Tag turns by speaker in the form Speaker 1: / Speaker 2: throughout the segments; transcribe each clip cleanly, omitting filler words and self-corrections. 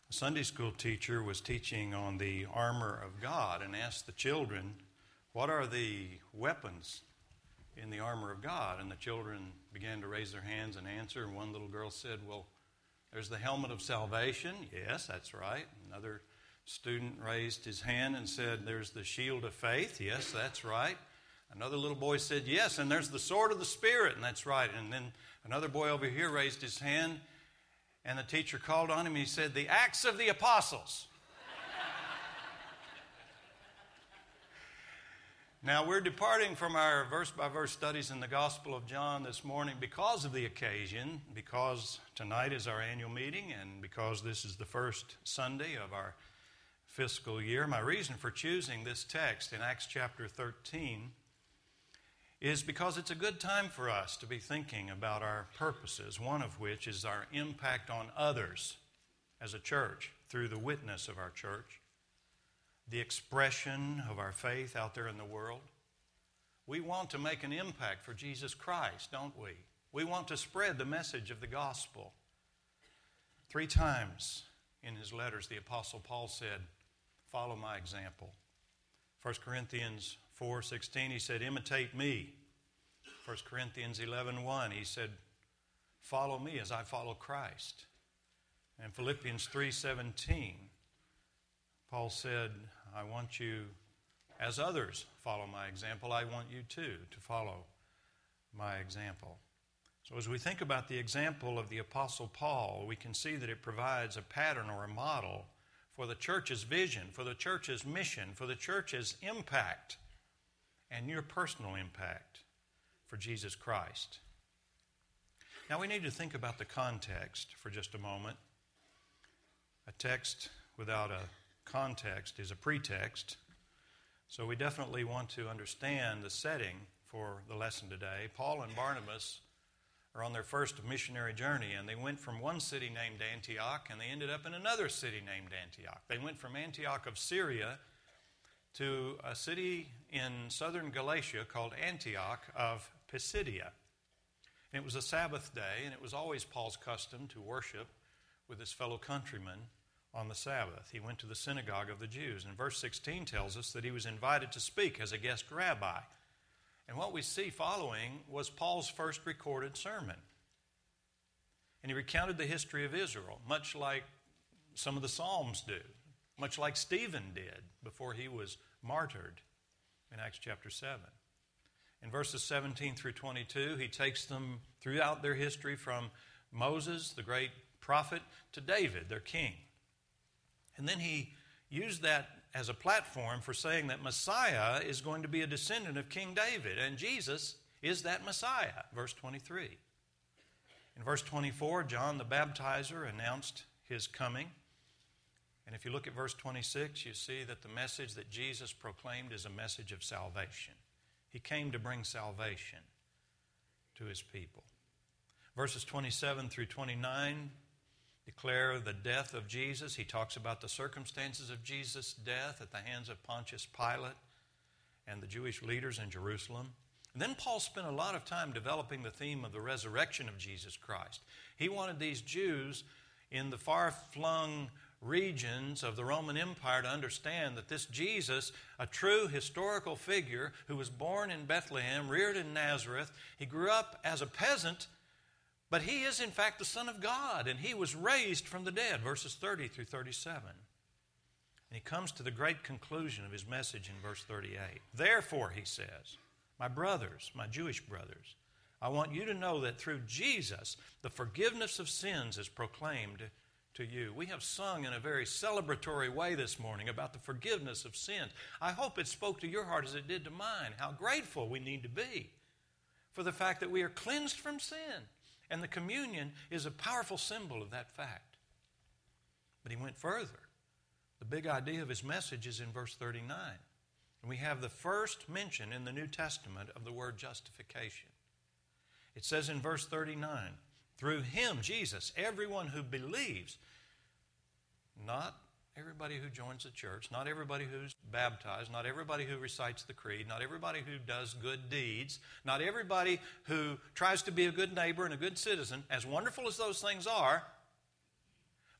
Speaker 1: A Sunday school teacher was teaching on the armor of God and asked the children, what are the weapons in the armor of God? And the children began to raise their hands and answer. And one little girl said, well, there's the helmet of salvation. Yes, that's right. Another student raised his hand and said, there's the shield of faith. Yes, that's right. Another little boy said, yes, and there's the sword of the Spirit. And that's right. And then another boy over here raised his hand. And the teacher called on him and he said, the Acts of the Apostles. Now, we're departing from our verse-by-verse studies in the Gospel of John this morning because of the occasion, because tonight is our annual meeting, and because this is the first Sunday of our fiscal year. My reason for choosing this text in Acts chapter 13 is because it's a good time for us to be thinking about our purposes, one of which is our impact on others as a church through the witness of our church, the expression of our faith out there in the world. We want to make an impact for Jesus Christ, don't we? We want to spread the message of the gospel. 3 times in his letters, the Apostle Paul said, follow my example. 1 Corinthians 4:16, he said, imitate me. 1 Corinthians 11:1, he said, follow me as I follow Christ. And Philippians 3:17, Paul said, I want you, as others follow my example, I want you too to follow my example. So as we think about the example of the Apostle Paul, we can see that it provides a pattern or a model for the church's vision, for the church's mission, for the church's impact, and your personal impact for Jesus Christ. Now we need to think about the context for just a moment. A text without a context is a pretext. So we definitely want to understand the setting for the lesson today. Paul and Barnabas are on their first missionary journey, and they went from one city named Antioch, and they ended up in another city named Antioch. They went from Antioch of Syria to a city in southern Galatia called Antioch of Pisidia. And it was a Sabbath day, and it was always Paul's custom to worship with his fellow countrymen on the Sabbath. He went to the synagogue of the Jews. And verse 16 tells us that he was invited to speak as a guest rabbi. And what we see following was Paul's first recorded sermon. And he recounted the history of Israel, much like some of the Psalms do, much like Stephen did before he was martyred in Acts chapter 7. In verses 17 through 22, he takes them throughout their history from Moses, the great prophet, to David, their king. And then he used that as a platform for saying that Messiah is going to be a descendant of King David, and Jesus is that Messiah, verse 23. In verse 24, John the Baptizer announced his coming. And if you look at verse 26, you see that the message that Jesus proclaimed is a message of salvation. He came to bring salvation to his people. Verses 27 through 29 declare the death of Jesus. He talks about the circumstances of Jesus' death at the hands of Pontius Pilate and the Jewish leaders in Jerusalem. And then Paul spent a lot of time developing the theme of the resurrection of Jesus Christ. He wanted these Jews in the far-flung regions of the Roman Empire to understand that this Jesus, a true historical figure who was born in Bethlehem, reared in Nazareth, he grew up as a peasant, but he is in fact the Son of God, and he was raised from the dead, verses 30 through 37. And he comes to the great conclusion of his message in verse 38. Therefore, he says, my brothers, my Jewish brothers, I want you to know that through Jesus, the forgiveness of sins is proclaimed to you. We have sung in a very celebratory way this morning about the forgiveness of sins. I hope it spoke to your heart as it did to mine, how grateful we need to be for the fact that we are cleansed from sin. And the communion is a powerful symbol of that fact. But he went further. The big idea of his message is in verse 39. And we have the first mention in the New Testament of the word justification. It says in verse 39, through him, Jesus, everyone who believes, not everybody who joins the church, not everybody who's baptized, not everybody who recites the creed, not everybody who does good deeds, not everybody who tries to be a good neighbor and a good citizen, as wonderful as those things are,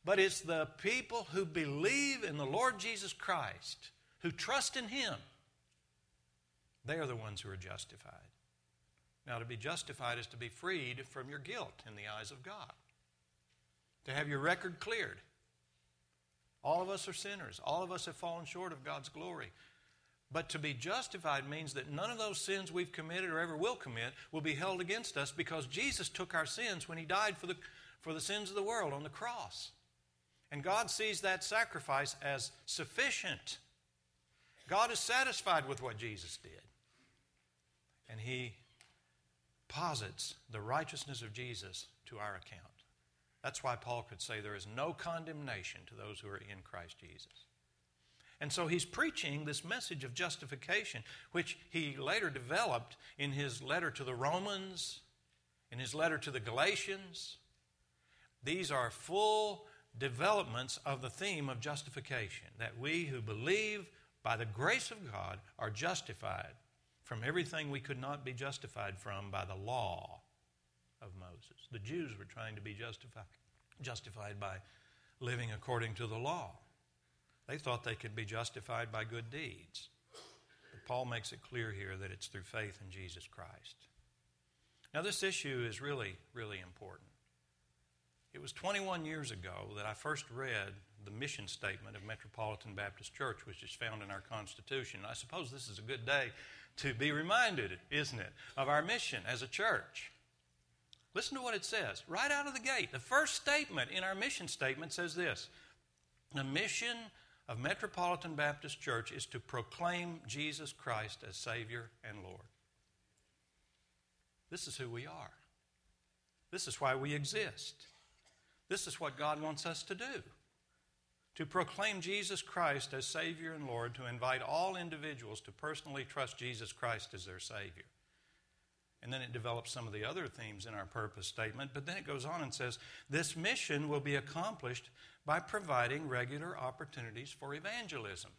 Speaker 1: But it's the people who believe in the Lord Jesus Christ, who trust in Him. They are the ones who are justified. Now, to be justified is to be freed from your guilt in the eyes of God. To have your record cleared. All of us are sinners. All of us have fallen short of God's glory. But to be justified means that none of those sins we've committed or ever will commit will be held against us, because Jesus took our sins when He died for the sins of the world on the cross. And God sees that sacrifice as sufficient. God is satisfied with what Jesus did. And He posits the righteousness of Jesus to our account. That's why Paul could say there is no condemnation to those who are in Christ Jesus. And so he's preaching this message of justification, which he later developed in his letter to the Romans, in his letter to the Galatians. These are full developments of the theme of justification, that we who believe by the grace of God are justified from everything we could not be justified from by the law of Moses. The Jews were trying to be justified by living according to the law. They thought they could be justified by good deeds. But Paul makes it clear here that it's through faith in Jesus Christ. Now, this issue is really, really important. It was 21 years ago that I first read the mission statement of Metropolitan Baptist Church, which is found in our Constitution. I suppose this is a good day to be reminded, isn't it, of our mission as a church. Listen to what it says right out of the gate. The first statement in our mission statement says this: the mission of Metropolitan Baptist Church is to proclaim Jesus Christ as Savior and Lord. This is who we are. This is why we exist. This is what God wants us to do. To proclaim Jesus Christ as Savior and Lord, to invite all individuals to personally trust Jesus Christ as their Savior. And then it develops some of the other themes in our purpose statement, but then it goes on and says, this mission will be accomplished by providing regular opportunities for evangelism.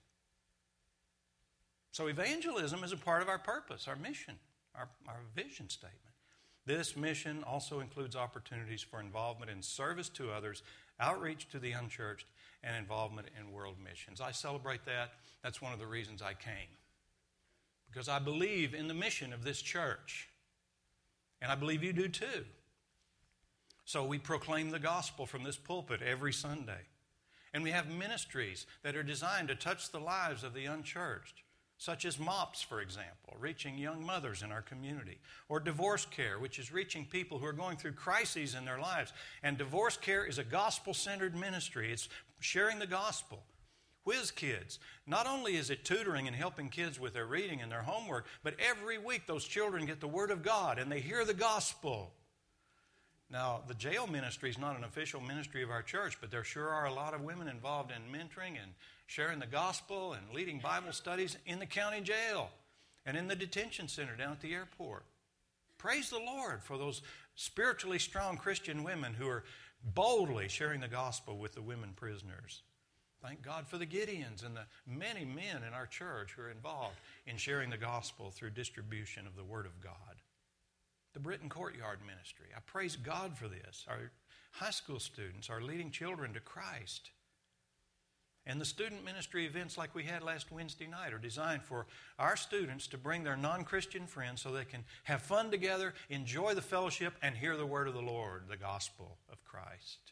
Speaker 1: So evangelism is a part of our purpose, our mission, our vision statement. This mission also includes opportunities for involvement in service to others, outreach to the unchurched, and involvement in world missions. I celebrate that. That's one of the reasons I came. Because I believe in the mission of this church. And I believe you do too. So we proclaim the gospel from this pulpit every Sunday. And we have ministries that are designed to touch the lives of the unchurched, such as MOPS, for example, reaching young mothers in our community, or Divorce Care, which is reaching people who are going through crises in their lives. And Divorce Care is a gospel-centered ministry. It's sharing the gospel. Whiz Kids, not only is it tutoring and helping kids with their reading and their homework, but every week those children get the Word of God and they hear the gospel. Now, the jail ministry is not an official ministry of our church, but there sure are a lot of women involved in mentoring and sharing the gospel and leading Bible studies in the county jail and in the detention center down at the airport. Praise the Lord for those spiritually strong Christian women who are boldly sharing the gospel with the women prisoners. Thank God for the Gideons and the many men in our church who are involved in sharing the gospel through distribution of the Word of God. The Britton Courtyard Ministry, I praise God for this. Our high school students are leading children to Christ. And the student ministry events like we had last Wednesday night are designed for our students to bring their non-Christian friends so they can have fun together, enjoy the fellowship, and hear the word of the Lord, the gospel of Christ.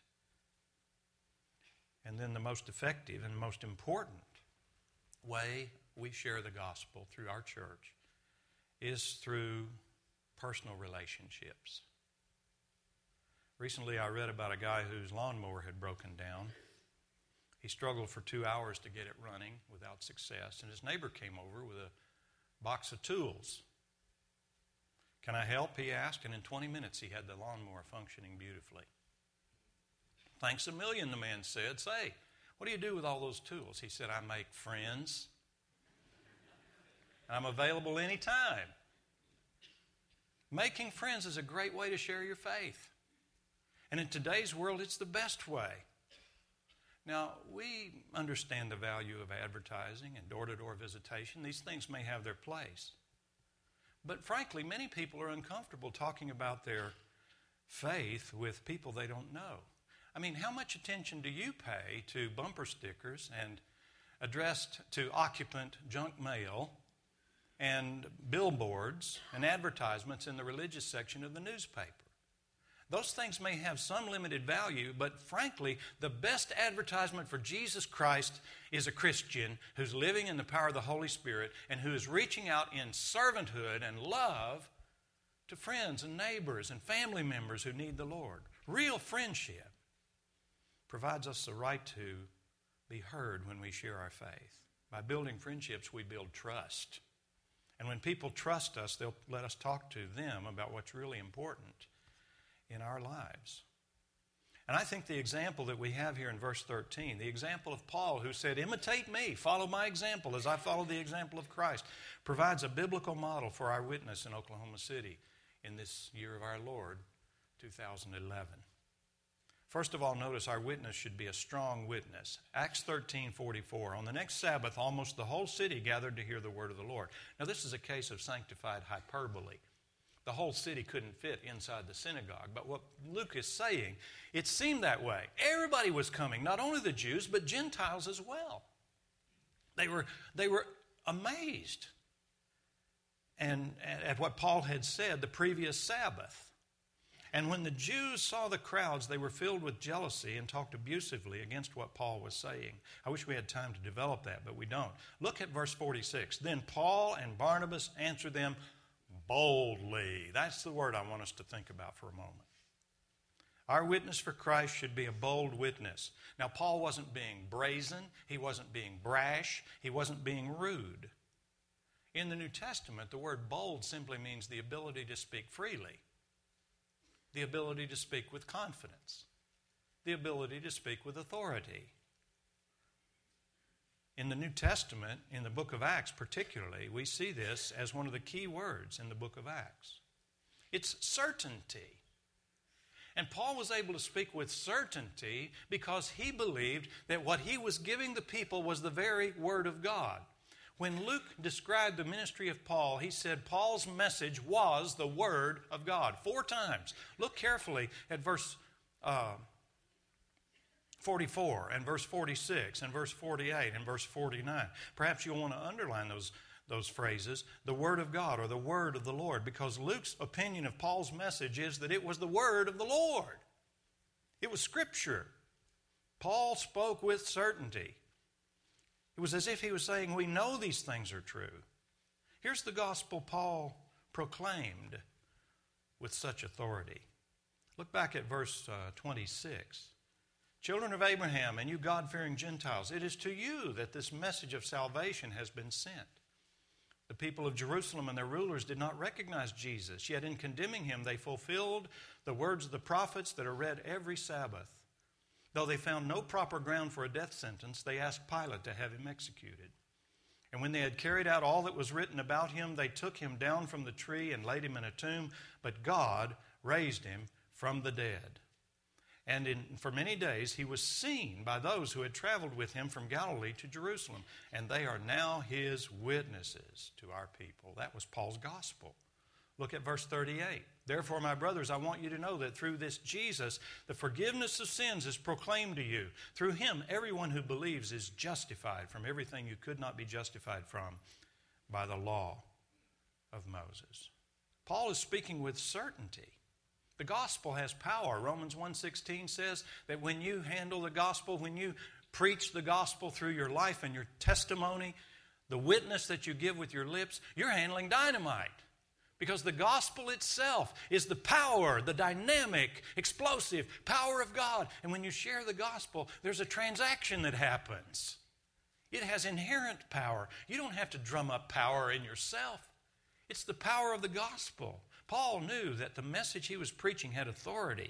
Speaker 1: And then the most effective and most important way we share the gospel through our church is through personal relationships. Recently I read about a guy whose lawnmower had broken down. He struggled for 2 hours to get it running without success, and his neighbor came over with a box of tools. Can I help? He asked, and in 20 minutes he had the lawnmower functioning beautifully. Thanks a million, the man said. Say, what do you do with all those tools? He said, I make friends. I'm available anytime. Making friends is a great way to share your faith. And in today's world, it's the best way. Now, we understand the value of advertising and door-to-door visitation. These things may have their place. But frankly, many people are uncomfortable talking about their faith with people they don't know. I mean, how much attention do you pay to bumper stickers and addressed to occupant junk mail and billboards and advertisements in the religious section of the newspaper? Those things may have some limited value, but frankly, the best advertisement for Jesus Christ is a Christian who's living in the power of the Holy Spirit and who is reaching out in servanthood and love to friends and neighbors and family members who need the Lord. Real friendship provides us the right to be heard when we share our faith. By building friendships, we build trust. And when people trust us, they'll let us talk to them about what's really important in our lives. And I think the example that we have here in verse 13, the example of Paul who said, imitate me, follow my example as I follow the example of Christ, provides a biblical model for our witness in Oklahoma City in this year of our Lord, 2011. First of all, notice our witness should be a strong witness. Acts 13:44. On the next Sabbath, almost the whole city gathered to hear the word of the Lord. Now, this is a case of sanctified hyperbole. The whole city couldn't fit inside the synagogue. But what Luke is saying, it seemed that way. Everybody was coming, not only the Jews, but Gentiles as well. They were amazed and at what Paul had said the previous Sabbath. And when the Jews saw the crowds, they were filled with jealousy and talked abusively against what Paul was saying. I wish we had time to develop that, but we don't. Look at verse 46. Then Paul and Barnabas answered them boldly. That's the word I want us to think about for a moment. Our witness for Christ should be a bold witness. Now, Paul wasn't being brazen. He wasn't being brash. He wasn't being rude. In the New Testament, the word bold simply means the ability to speak freely, the ability to speak with confidence, the ability to speak with authority. In the New Testament, in the book of Acts particularly, we see this as one of the key words in the book of Acts. It's certainty. And Paul was able to speak with certainty because he believed that what he was giving the people was the very Word of God. When Luke described the ministry of Paul, he said Paul's message was the Word of God 4 times. Look carefully at verse 44 and verse 46 and verse 48 and verse 49. Perhaps you'll want to underline those phrases, the Word of God or the Word of the Lord, because Luke's opinion of Paul's message is that it was the Word of the Lord. It was Scripture. Paul spoke with certainty. It was as if he was saying, we know these things are true. Here's the gospel Paul proclaimed with such authority. Look back at verse 26. Children of Abraham and you God-fearing Gentiles, it is to you that this message of salvation has been sent. The people of Jerusalem and their rulers did not recognize Jesus, yet in condemning him they fulfilled the words of the prophets that are read every Sabbath. Though they found no proper ground for a death sentence, they asked Pilate to have him executed. And when they had carried out all that was written about him, they took him down from the tree and laid him in a tomb, but God raised him from the dead. And for many days he was seen by those who had traveled with him from Galilee to Jerusalem, and they are now his witnesses to our people. That was Paul's gospel. Look at verse 38. Therefore, my brothers, I want you to know that through this Jesus, the forgiveness of sins is proclaimed to you. Through him, everyone who believes is justified from everything you could not be justified from by the law of Moses. Paul is speaking with certainty. The gospel has power. Romans 1:16 says that when you handle the gospel, when you preach the gospel through your life and your testimony, the witness that you give with your lips, you're handling dynamite. Because the gospel itself is the power, the dynamic, explosive power of God. And when you share the gospel, there's a transaction that happens. It has inherent power. You don't have to drum up power in yourself. It's the power of the gospel. Paul knew that the message he was preaching had authority.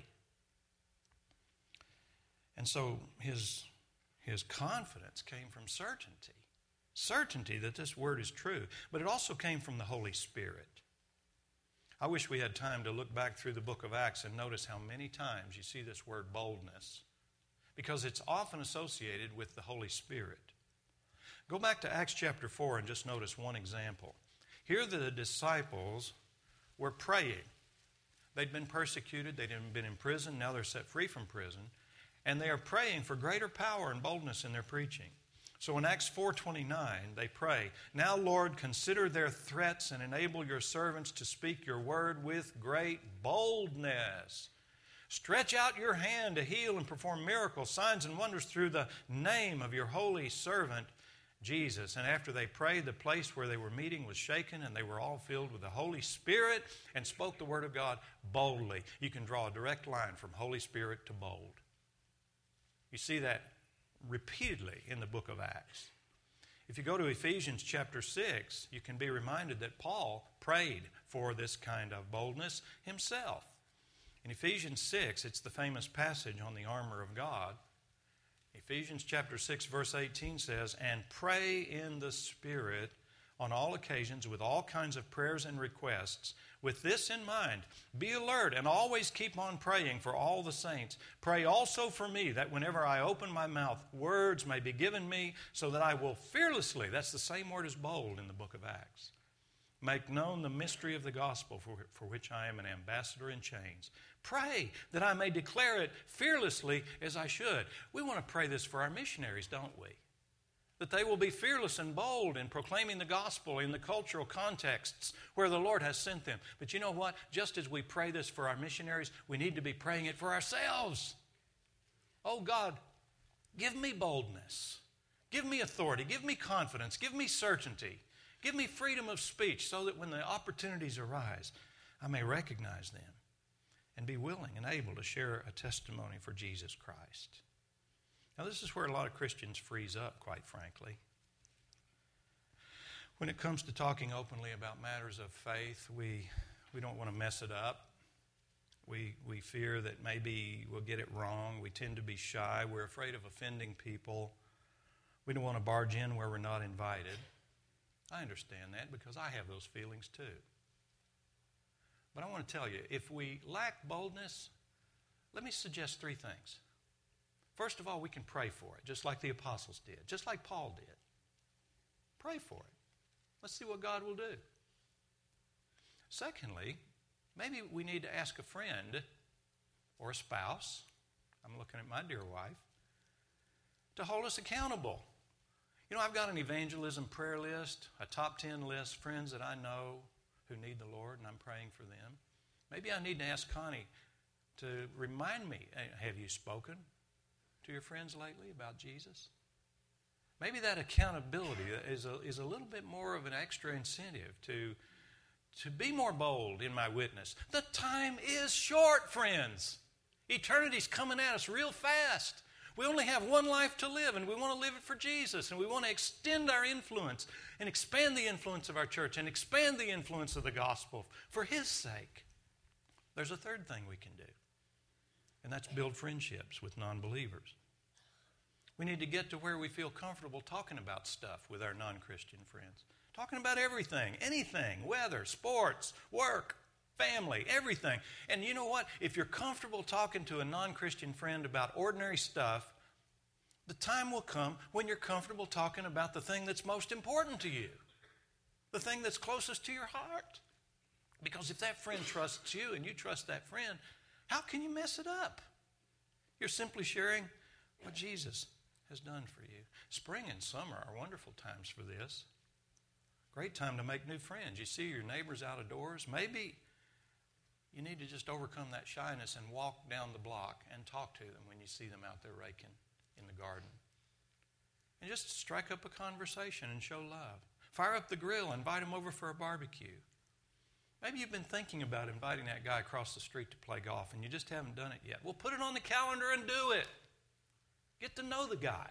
Speaker 1: And so his confidence came from certainty. Certainty that this word is true. But it also came from the Holy Spirit. I wish we had time to look back through the book of Acts and notice how many times you see this word boldness, because it's often associated with the Holy Spirit. Go back to Acts chapter 4 and just notice one example. Here the disciples were praying. They'd been persecuted, they'd been imprisoned, now they're set free from prison, And they are praying for greater power and boldness in their preaching. So in Acts 4:29, they pray, "Now, Lord, consider their threats and enable your servants to speak your word with great boldness. Stretch out your hand to heal and perform miracles, signs, and wonders through the name of your holy servant, Jesus." And after they prayed, the place where they were meeting was shaken, and they were all filled with the Holy Spirit and spoke the word of God boldly. You can draw a direct line from Holy Spirit to bold. You see that repeatedly in the book of Acts. If you go to Ephesians chapter 6, you can be reminded that Paul prayed for this kind of boldness himself. In Ephesians 6, it's the famous passage on the armor of God. Ephesians chapter 6, verse 18 says, "And pray in the Spirit on all occasions with all kinds of prayers and requests. With this in mind, be alert and always keep on praying for all the saints. Pray also for me that whenever I open my mouth, words may be given me so that I will fearlessly," that's the same word as bold in the book of Acts, "make known the mystery of the gospel for which I am an ambassador in chains. Pray that I may declare it fearlessly as I should." We want to pray this for our missionaries, don't we? That they will be fearless and bold in proclaiming the gospel in the cultural contexts where the Lord has sent them. But you know what? Just as we pray this for our missionaries, we need to be praying it for ourselves. Oh God, give me boldness. Give me authority. Give me confidence. Give me certainty. Give me freedom of speech so that when the opportunities arise, I may recognize them and be willing and able to share a testimony for Jesus Christ. Now, this is where a lot of Christians freeze up, quite frankly. When it comes to talking openly about matters of faith, we don't want to mess it up. We fear that maybe we'll get it wrong. We tend to be shy. We're afraid of offending people. We don't want to barge in where we're not invited. I understand that because I have those feelings too. But I want to tell you, if we lack boldness, let me suggest three things. First of all, we can pray for it, just like the apostles did, just like Paul did. Pray for it. Let's see what God will do. Secondly, maybe we need to ask a friend or a spouse, I'm looking at my dear wife, to hold us accountable. You know, I've got an evangelism prayer list, a top 10 list, friends that I know who need the Lord, and I'm praying for them. Maybe I need to ask Connie to remind me, have you spoken to your friends lately about Jesus? Maybe that accountability is a little bit more of an extra incentive to be more bold in my witness. The time is short, friends. Eternity's coming at us real fast. We only have one life to live, and we want to live it for Jesus, and we want to extend our influence and expand the influence of our church and expand the influence of the gospel for His sake. There's a third thing we can do, and that's build friendships with non-believers. We need to get to where we feel comfortable talking about stuff with our non-Christian friends. Talking about everything, anything, weather, sports, work, family, everything. And you know what? If you're comfortable talking to a non-Christian friend about ordinary stuff, the time will come when you're comfortable talking about the thing that's most important to you, the thing that's closest to your heart. Because if that friend trusts you and you trust that friend, how can you mess it up? You're simply sharing what Jesus has done for you. Spring and summer are wonderful times for this. Great time to make new friends. You see your neighbors out of doors. Maybe you need to just overcome that shyness and walk down the block and talk to them when you see them out there raking in the garden. And just strike up a conversation and show love. Fire up the grill, invite them over for a barbecue. Maybe you've been thinking about inviting that guy across the street to play golf and you just haven't done it yet. Well, put it on the calendar and do it. Get to know the guy.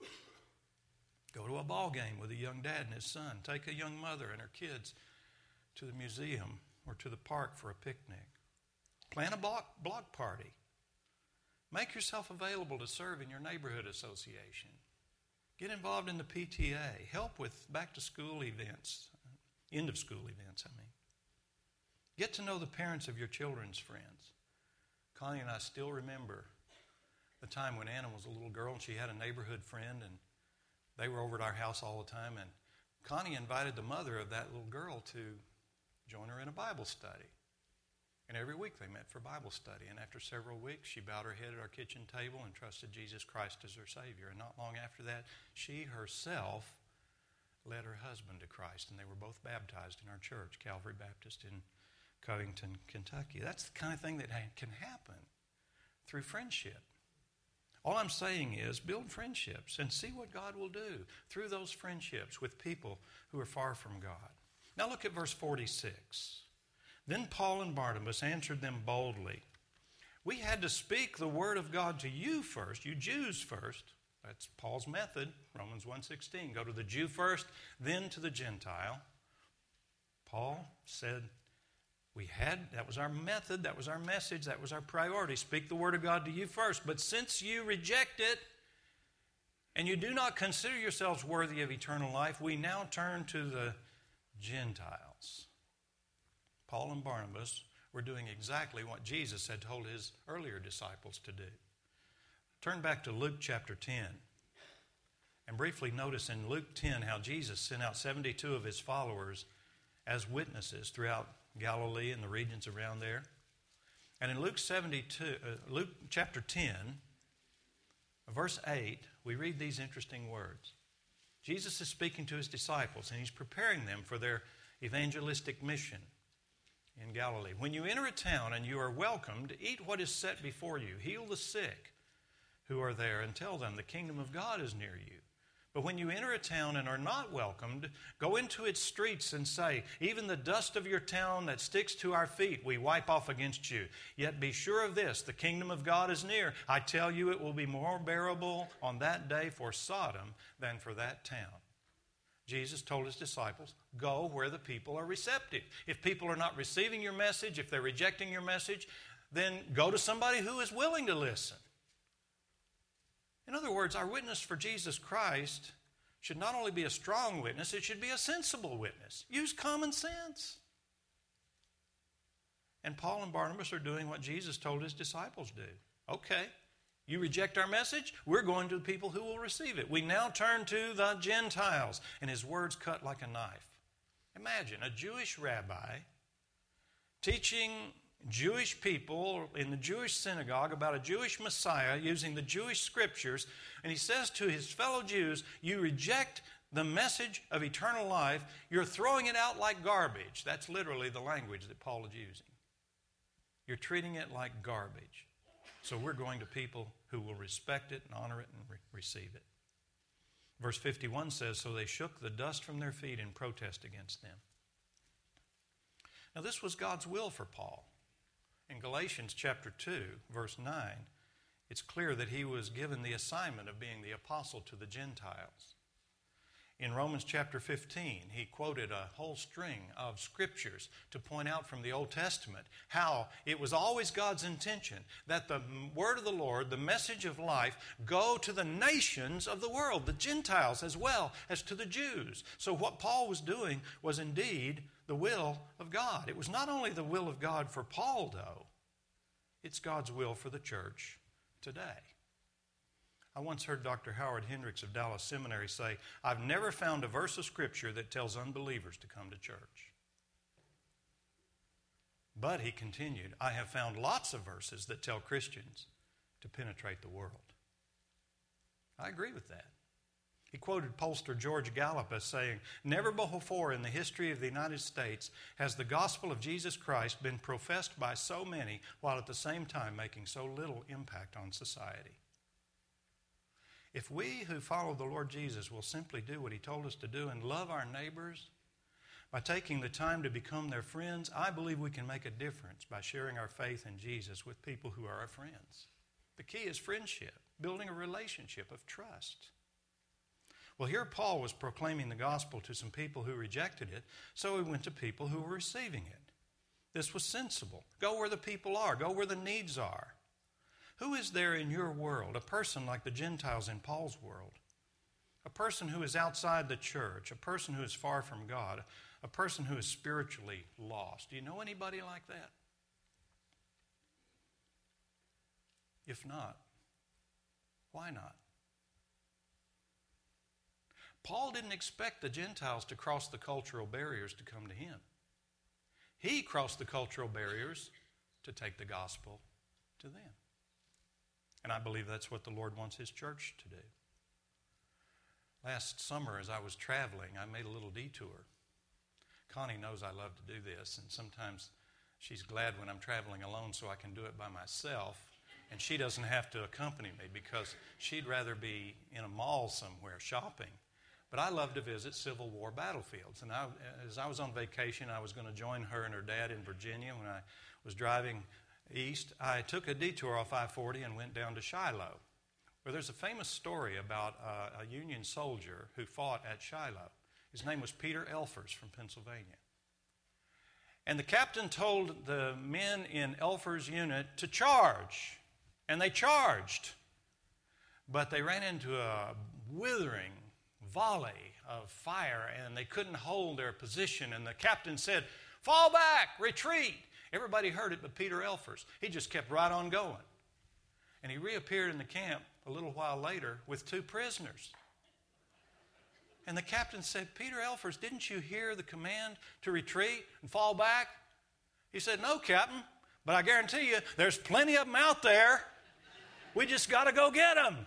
Speaker 1: Go to a ball game with a young dad and his son. Take a young mother and her kids to the museum or to the park for a picnic. Plan a block party. Make yourself available to serve in your neighborhood association. Get involved in the PTA. Help with back-to-school events, end-of-school events, I mean. Get to know the parents of your children's friends. Connie and I still remember the time when Anna was a little girl and she had a neighborhood friend and they were over at our house all the time, and Connie invited the mother of that little girl to join her in a Bible study. And every week they met for Bible study. And after several weeks, she bowed her head at our kitchen table and trusted Jesus Christ as her Savior. And not long after that, she herself led her husband to Christ. And they were both baptized in our church, Calvary Baptist in Covington, Kentucky. That's the kind of thing that can happen through friendship. All I'm saying is build friendships and see what God will do through those friendships with people who are far from God. Now look at verse 46. Then Paul and Barnabas answered them boldly. We had to speak the word of God to you first, you Jews first. That's Paul's method, Romans 1:16. Go to the Jew first, then to the Gentile. Paul said, that was our method, that was our message, that was our priority. Speak the word of God to you first. But since you reject it, and you do not consider yourselves worthy of eternal life, we now turn to the Gentiles. Paul and Barnabas were doing exactly what Jesus had told his earlier disciples to do. Turn back to Luke chapter 10 and briefly notice in Luke 10 how Jesus sent out 72 of his followers as witnesses throughout Galilee and the regions around there. And in Luke chapter 10, verse 8, we read these interesting words. Jesus is speaking to his disciples and he's preparing them for their evangelistic mission in Galilee. When you enter a town and you are welcomed, eat what is set before you. Heal the sick who are there and tell them the kingdom of God is near you. But when you enter a town and are not welcomed, go into its streets and say, even the dust of your town that sticks to our feet we wipe off against you. Yet be sure of this, the kingdom of God is near. I tell you it will be more bearable on that day for Sodom than for that town. Jesus told his disciples, go where the people are receptive. If people are not receiving your message, if they're rejecting your message, then go to somebody who is willing to listen. In other words, our witness for Jesus Christ should not only be a strong witness, it should be a sensible witness. Use common sense. And Paul and Barnabas are doing what Jesus told his disciples do. Okay, you reject our message, we're going to the people who will receive it. We now turn to the Gentiles, and his words cut like a knife. Imagine a Jewish rabbi teaching Jewish people in the Jewish synagogue about a Jewish Messiah using the Jewish scriptures, and he says to his fellow Jews, you reject the message of eternal life, you're throwing it out like garbage. That's literally the language that Paul is using. You're treating it like garbage. So we're going to people who will respect it and honor it and receive it. Verse 51 says, so they shook the dust from their feet in protest against them. Now this was God's will for Paul. In Galatians chapter 2, verse 9, it's clear that he was given the assignment of being the apostle to the Gentiles. In Romans chapter 15, he quoted a whole string of scriptures to point out from the Old Testament how it was always God's intention that the word of the Lord, the message of life, go to the nations of the world, the Gentiles as well as to the Jews. So what Paul was doing was indeed the will of God. It was not only the will of God for Paul, though. It's God's will for the church today. I once heard Dr. Howard Hendricks of Dallas Seminary say, I've never found a verse of Scripture that tells unbelievers to come to church. But, he continued, I have found lots of verses that tell Christians to penetrate the world. I agree with that. He quoted pollster George Gallup as saying, never before in the history of the United States has the gospel of Jesus Christ been professed by so many while at the same time making so little impact on society. If we who follow the Lord Jesus will simply do what he told us to do and love our neighbors by taking the time to become their friends, I believe we can make a difference by sharing our faith in Jesus with people who are our friends. The key is friendship, building a relationship of trust. Well, here Paul was proclaiming the gospel to some people who rejected it, so he went to people who were receiving it. This was sensible. Go where the people are. Go where the needs are. Who is there in your world, a person like the Gentiles in Paul's world, a person who is outside the church, a person who is far from God, a person who is spiritually lost? Do you know anybody like that? If not, why not? Paul didn't expect the Gentiles to cross the cultural barriers to come to him. He crossed the cultural barriers to take the gospel to them. And I believe that's what the Lord wants His church to do. Last summer, as I was traveling, I made a little detour. Connie knows I love to do this, and sometimes she's glad when I'm traveling alone so I can do it by myself, and she doesn't have to accompany me because she'd rather be in a mall somewhere shopping. But I love to visit Civil War battlefields, and as I was on vacation, I was going to join her and her dad in Virginia. When I was driving east, I took a detour off I-40 and went down to Shiloh, where there's a famous story about a Union soldier who fought at Shiloh. His name was Peter Elfers from Pennsylvania. And the captain told the men in Elfers' unit to charge, and they charged. But they ran into a withering volley of fire, and they couldn't hold their position, and the captain said, "Fall back, retreat." Everybody heard it but Peter Elfers. He just kept right on going. And he reappeared in the camp a little while later with 2 prisoners. And the captain said, "Peter Elfers, didn't you hear the command to retreat and fall back?" He said, "No, Captain, but I guarantee you there's plenty of them out there. We just got to go get them."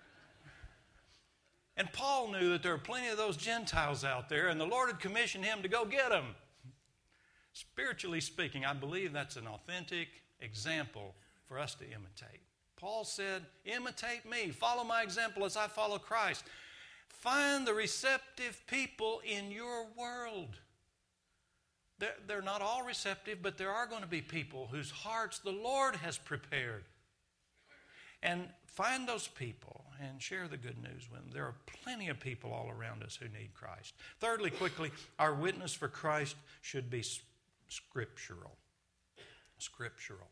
Speaker 1: And Paul knew that there were plenty of those Gentiles out there, and the Lord had commissioned him to go get them. Spiritually speaking, I believe that's an authentic example for us to imitate. Paul said, "Imitate me. Follow my example as I follow Christ." Find the receptive people in your world. They're not all receptive, but there are going to be people whose hearts the Lord has prepared. And find those people and share the good news with them. There are plenty of people all around us who need Christ. Thirdly, quickly, our witness for Christ should be scriptural. Scriptural.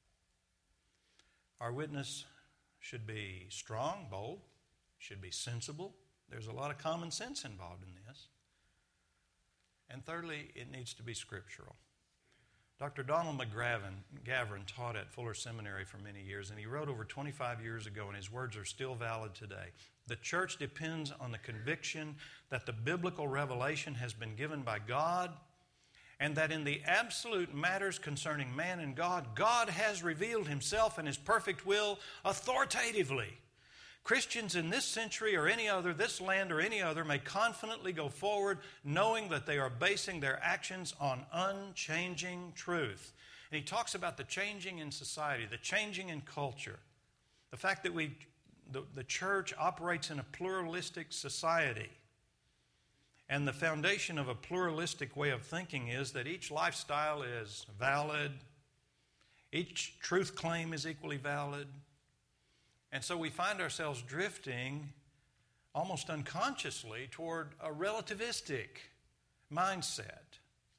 Speaker 1: Our witness should be strong, bold, should be sensible. There's a lot of common sense involved in this. And thirdly, it needs to be scriptural. Dr. Donald McGavran taught at Fuller Seminary for many years, and he wrote over 25 years ago, and his words are still valid today. The church depends on the conviction that the biblical revelation has been given by God, and that in the absolute matters concerning man and God, God has revealed Himself and His perfect will authoritatively. Christians in this century or any other, this land or any other, may confidently go forward knowing that they are basing their actions on unchanging truth. And he talks about the changing in society, the changing in culture, the fact that the church operates in a pluralistic society. And the foundation of a pluralistic way of thinking is that each lifestyle is valid, each truth claim is equally valid. And so we find ourselves drifting almost unconsciously toward a relativistic mindset,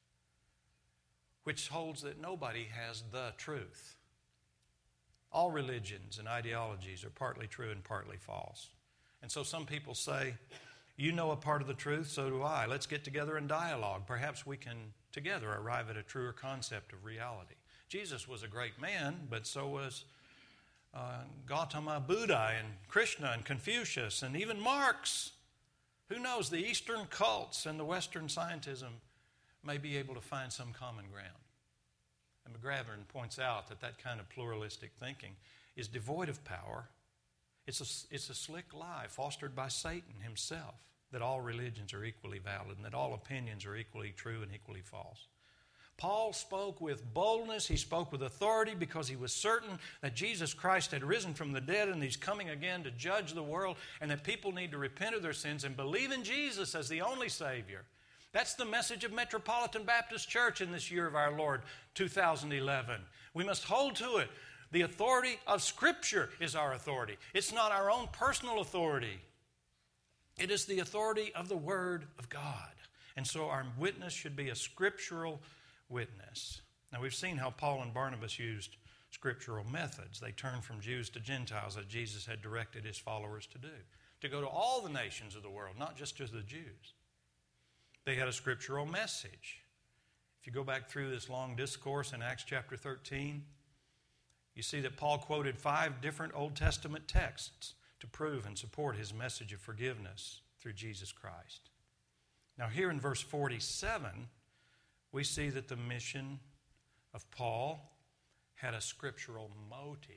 Speaker 1: which holds that nobody has the truth. All religions and ideologies are partly true and partly false. And so some people say, "You know a part of the truth, so do I. Let's get together and dialogue. Perhaps we can together arrive at a truer concept of reality." Jesus was a great man, but so was Gautama Buddha and Krishna and Confucius and even Marx. Who knows, the Eastern cults and the Western scientism may be able to find some common ground. And McGavran points out that kind of pluralistic thinking is devoid of power. It's a slick lie fostered by Satan himself, that all religions are equally valid and that all opinions are equally true and equally false. Paul spoke with boldness, he spoke with authority because he was certain that Jesus Christ had risen from the dead and He's coming again to judge the world, and that people need to repent of their sins and believe in Jesus as the only Savior. That's the message of Metropolitan Baptist Church in this year of our Lord, 2011. We must hold to it. The authority of Scripture is our authority. It's not our own personal authority. It is the authority of the Word of God. And so our witness should be a scriptural witness. Now we've seen how Paul and Barnabas used scriptural methods. They turned from Jews to Gentiles as Jesus had directed His followers to do. To go to all the nations of the world, not just to the Jews. They had a scriptural message. If you go back through this long discourse in Acts chapter 13, you see that Paul quoted 5 different Old Testament texts to prove and support his message of forgiveness through Jesus Christ. Now here in verse 47, we see that the mission of Paul had a scriptural motive.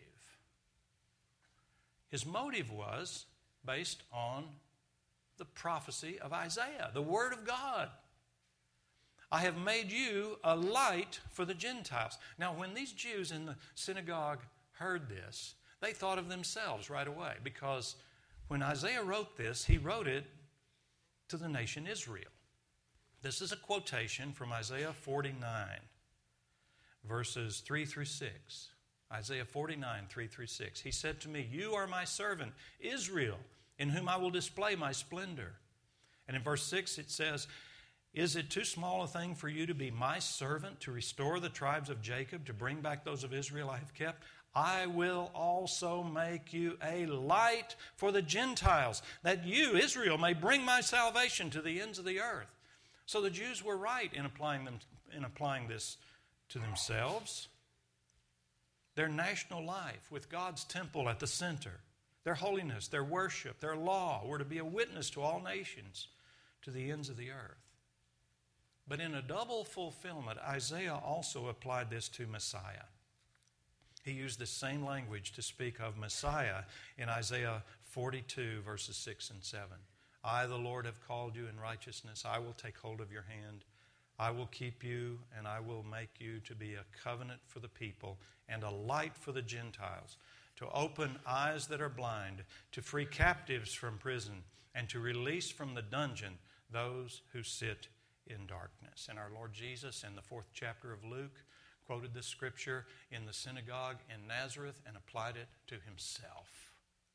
Speaker 1: His motive was based on the prophecy of Isaiah, the Word of God. I have made you a light for the Gentiles. Now, when these Jews in the synagogue heard this, they thought of themselves right away, because when Isaiah wrote this, he wrote it to the nation Israel. This is a quotation from Isaiah 49, verses 3 through 6. Isaiah 49, 3 through 6. He said to me, "You are my servant, Israel, in whom I will display my splendor." And in verse 6 it says, "Is it too small a thing for you to be my servant, to restore the tribes of Jacob, to bring back those of Israel I have kept? I will also make you a light for the Gentiles, that you, Israel, may bring my salvation to the ends of the earth." So the Jews were right in applying this to themselves. Their national life with God's temple at the center, their holiness, their worship, their law were to be a witness to all nations, to the ends of the earth. But in a double fulfillment, Isaiah also applied this to Messiah. He used the same language to speak of Messiah in Isaiah 42, verses 6 and 7. "I, the Lord, have called you in righteousness. I will take hold of your hand. I will keep you, and I will make you to be a covenant for the people and a light for the Gentiles, to open eyes that are blind, to free captives from prison, and to release from the dungeon those who sit in darkness." And our Lord Jesus, in the 4th chapter of Luke, quoted this scripture in the synagogue in Nazareth and applied it to himself.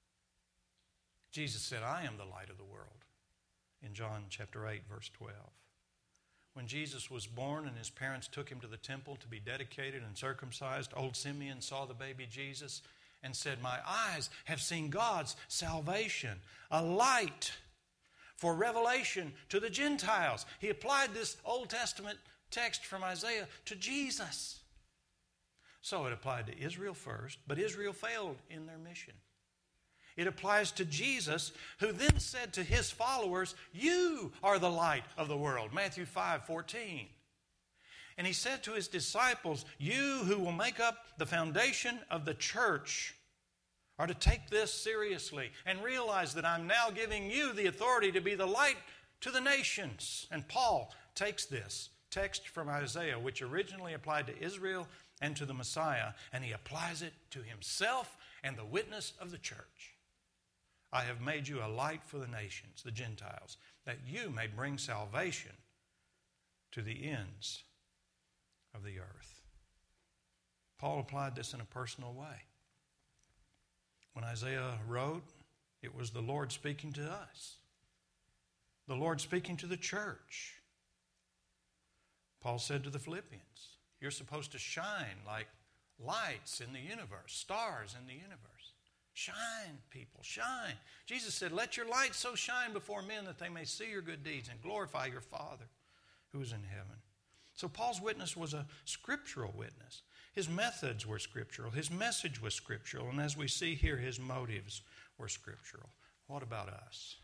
Speaker 1: Jesus said, "I am the light of the world," in John chapter 8, verse 12. When Jesus was born and his parents took him to the temple to be dedicated and circumcised, old Simeon saw the baby Jesus and said, "My eyes have seen God's salvation, a light for revelation to the Gentiles." He applied this Old Testament text from Isaiah to Jesus. So it applied to Israel first, but Israel failed in their mission. It applies to Jesus, who then said to his followers, "You are the light of the world," Matthew 5:14. And he said to his disciples, "You who will make up the foundation of the church are to take this seriously and realize that I'm now giving you the authority to be the light to the nations." And Paul takes this text from Isaiah, which originally applied to Israel and to the Messiah, and he applies it to himself and the witness of the church. "I have made you a light for the nations," the Gentiles, "that you may bring salvation to the ends of the earth." Paul applied this in a personal way. When Isaiah wrote, it was the Lord speaking to us, the Lord speaking to the church. Paul said to the Philippians, "You're supposed to shine like lights in the universe, stars in the universe. Shine, people, shine." Jesus said, "Let your light so shine before men that they may see your good deeds and glorify your Father who is in heaven." So Paul's witness was a scriptural witness. His methods were scriptural. His message was scriptural. And as we see here, his motives were scriptural. What about us?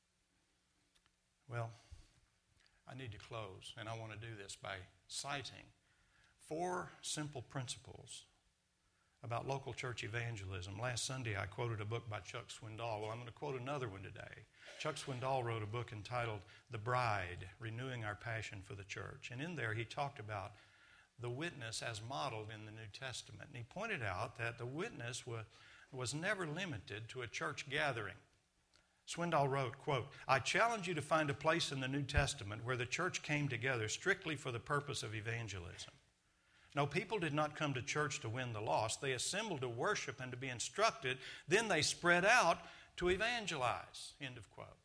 Speaker 1: Well, I need to close, and I want to do this by citing 4 simple principles about local church evangelism. Last Sunday, I quoted a book by Chuck Swindoll. Well, I'm going to quote another one today. Chuck Swindoll wrote a book entitled "The Bride, Renewing Our Passion for the Church." And in there, he talked about the witness as modeled in the New Testament. And he pointed out that the witness was never limited to a church gathering. Swindoll wrote, quote, "I challenge you to find a place in the New Testament where the church came together strictly for the purpose of evangelism. No, people did not come to church to win the lost. They assembled to worship and to be instructed. Then they spread out to evangelize." End of quote.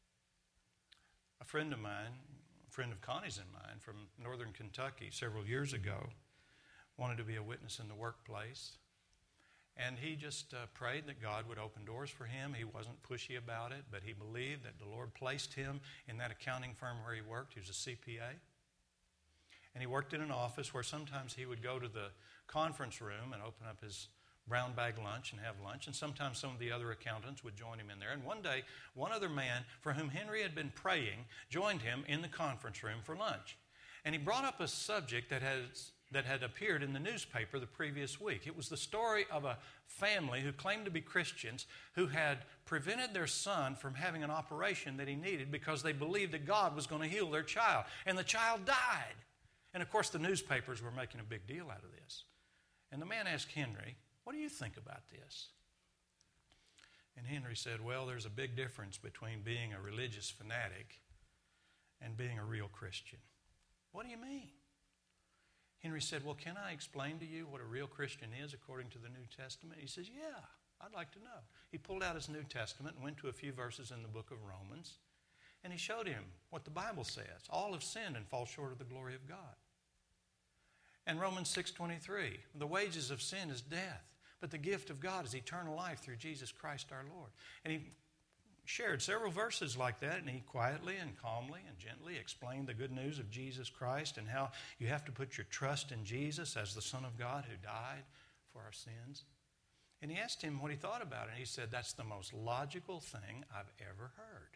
Speaker 1: A friend of mine, a friend of Connie's and mine from northern Kentucky several years ago, wanted to be a witness in the workplace. And he just prayed that God would open doors for him. He wasn't pushy about it, but he believed that the Lord placed him in that accounting firm where he worked. He was a CPA. And he worked in an office where sometimes he would go to the conference room and open up his brown bag lunch and have lunch. And sometimes some of the other accountants would join him in there. And one day, one other man for whom Henry had been praying joined him in the conference room for lunch. And he brought up a subject that that had appeared in the newspaper the previous week. It was the story of a family who claimed to be Christians who had prevented their son from having an operation that he needed because they believed that God was going to heal their child. And the child died. And of course the newspapers were making a big deal out of this. And the man asked Henry, "What do you think about this?" And Henry said, "Well, there's a big difference between being a religious fanatic and being a real Christian." "What do you mean?" Henry said, "Well, can I explain to you what a real Christian is according to the New Testament?" He says, "Yeah, I'd like to know." He pulled out his New Testament and went to a few verses in the book of Romans, and he showed him what the Bible says. All have sinned and fall short of the glory of God. And Romans 6:23, the wages of sin is death, but the gift of God is eternal life through Jesus Christ our Lord. And he shared several verses like that, and he quietly and calmly and gently explained the good news of Jesus Christ and how you have to put your trust in Jesus as the Son of God who died for our sins. And he asked him what he thought about it, and he said, "That's the most logical thing I've ever heard."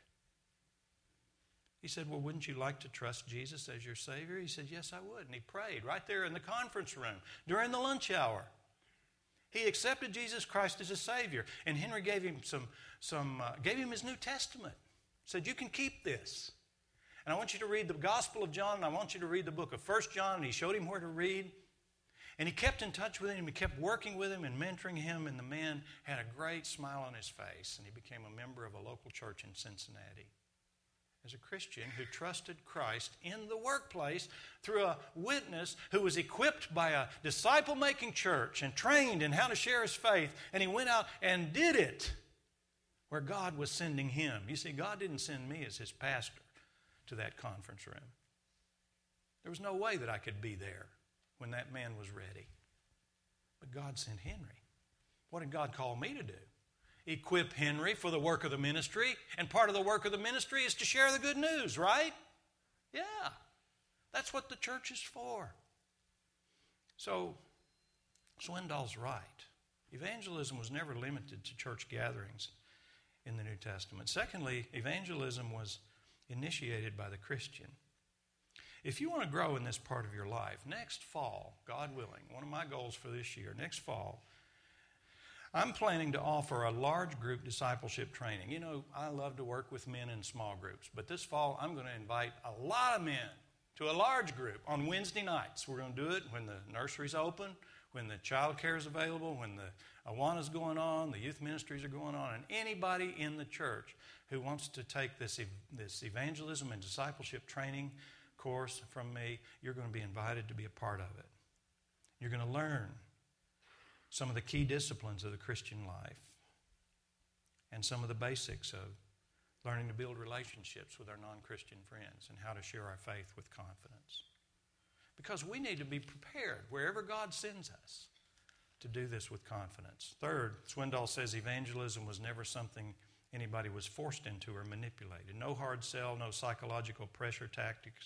Speaker 1: He said, "Well, wouldn't you like to trust Jesus as your Savior?" He said, "Yes, I would." And he prayed right there in the conference room during the lunch hour. He accepted Jesus Christ as his Savior. And Henry gave him gave him his New Testament. Said, "You can keep this. And I want you to read the Gospel of John, and I want you to read the book of 1 John." And he showed him where to read. And he kept in touch with him. He kept working with him and mentoring him. And the man had a great smile on his face. And he became a member of a local church in Cincinnati. As a Christian who trusted Christ in the workplace through a witness who was equipped by a disciple-making church and trained in how to share his faith, and he went out and did it where God was sending him. You see, God didn't send me as his pastor to that conference room. There was no way that I could be there when that man was ready. But God sent Henry. What did God call me to do? Equip Henry for the work of the ministry, and part of the work of the ministry is to share the good news, right? Yeah, that's what the church is for. So, Swindoll's right. Evangelism was never limited to church gatherings in the New Testament. Secondly, evangelism was initiated by the Christian. If you want to grow in this part of your life, next fall, God willing, one of my goals for this year, next fall, I'm planning to offer a large group discipleship training. You know, I love to work with men in small groups, but this fall I'm going to invite a lot of men to a large group on Wednesday nights. We're going to do it when the nursery's open, when the child care is available, when the Awana's going on, the youth ministries are going on, and anybody in the church who wants to take this evangelism and discipleship training course from me, you're going to be invited to be a part of it. You're going to learn some of the key disciplines of the Christian life and some of the basics of learning to build relationships with our non-Christian friends and how to share our faith with confidence. Because we need to be prepared wherever God sends us to do this with confidence. Third, Swindoll says evangelism was never something anybody was forced into or manipulated. No hard sell, no psychological pressure tactics.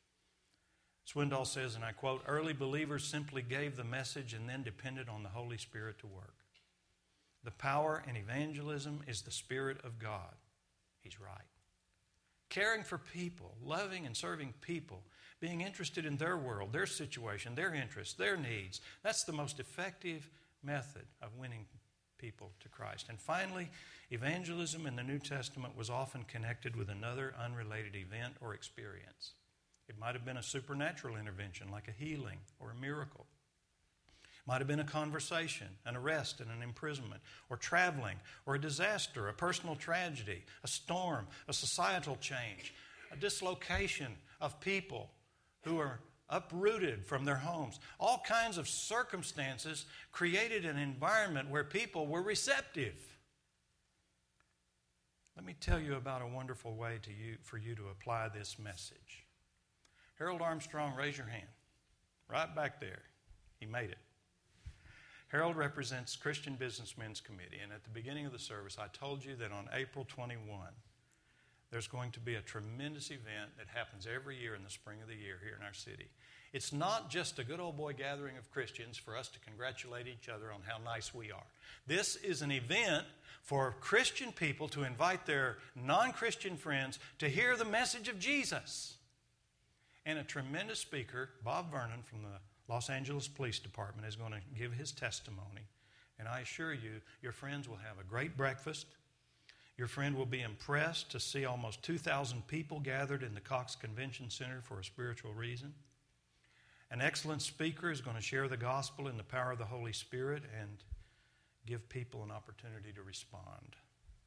Speaker 1: Swindoll says, and I quote, "Early believers simply gave the message and then depended on the Holy Spirit to work. The power in evangelism is the Spirit of God." He's right. Caring for people, loving and serving people, being interested in their world, their situation, their interests, their needs. That's the most effective method of winning people to Christ. And finally, evangelism in the New Testament was often connected with another unrelated event or experience. It might have been a supernatural intervention like a healing or a miracle. It might have been a conversation, an arrest and an imprisonment, or traveling, or a disaster, a personal tragedy, a storm, a societal change, a dislocation of people who are uprooted from their homes. All kinds of circumstances created an environment where people were receptive. Let me tell you about a wonderful way for you to apply this message. Harold Armstrong, raise your hand. Right back there. He made it. Harold represents Christian Businessmen's Committee, and at the beginning of the service I told you that on April 21 there's going to be a tremendous event that happens every year in the spring of the year here in our city. It's not just a good old boy gathering of Christians for us to congratulate each other on how nice we are. This is an event for Christian people to invite their non-Christian friends to hear the message of Jesus. And a tremendous speaker, Bob Vernon from the Los Angeles Police Department is going to give his testimony. And I assure you, your friends will have a great breakfast. Your friend will be impressed to see almost 2,000 people gathered in the Cox Convention Center for a spiritual reason. An excellent speaker is going to share the gospel in the power of the Holy Spirit and give people an opportunity to respond.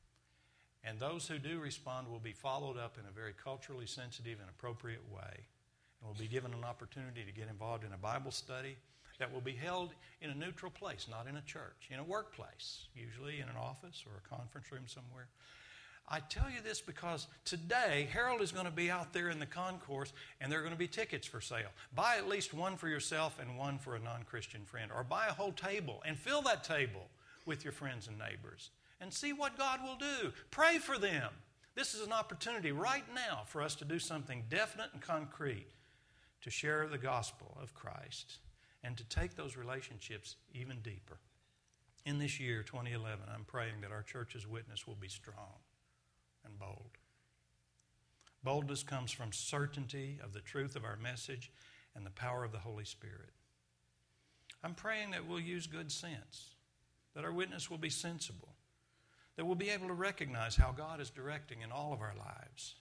Speaker 1: And those who do respond will be followed up in a very culturally sensitive and appropriate way. And will be given an opportunity to get involved in a Bible study that will be held in a neutral place, not in a church, in a workplace, usually in an office or a conference room somewhere. I tell you this because today, Harold is going to be out there in the concourse and there are going to be tickets for sale. Buy at least one for yourself and one for a non-Christian friend. Or buy a whole table and fill that table with your friends and neighbors. And see what God will do. Pray for them. This is an opportunity right now for us to do something definite and concrete to share the gospel of Christ and to take those relationships even deeper. In this year, 2011, I'm praying that our church's witness will be strong and bold. Boldness comes from certainty of the truth of our message and the power of the Holy Spirit. I'm praying that we'll use good sense, that our witness will be sensible, that we'll be able to recognize how God is directing in all of our lives,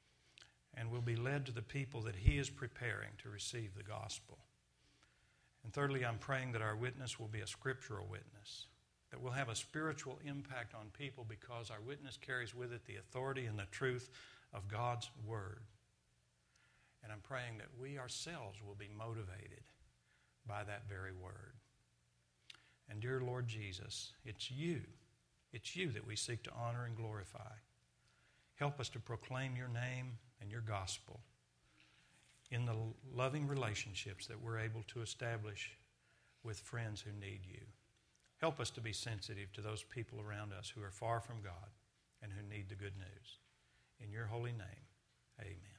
Speaker 1: and we'll be led to the people that He is preparing to receive the gospel. And thirdly, I'm praying that our witness will be a scriptural witness, that we'll have a spiritual impact on people because our witness carries with it the authority and the truth of God's Word. And I'm praying that we ourselves will be motivated by that very Word. And dear Lord Jesus, it's you that we seek to honor and glorify. Help us to proclaim your name and your gospel in the loving relationships that we're able to establish with friends who need you. Help us to be sensitive to those people around us who are far from God and who need the good news. In your holy name, amen.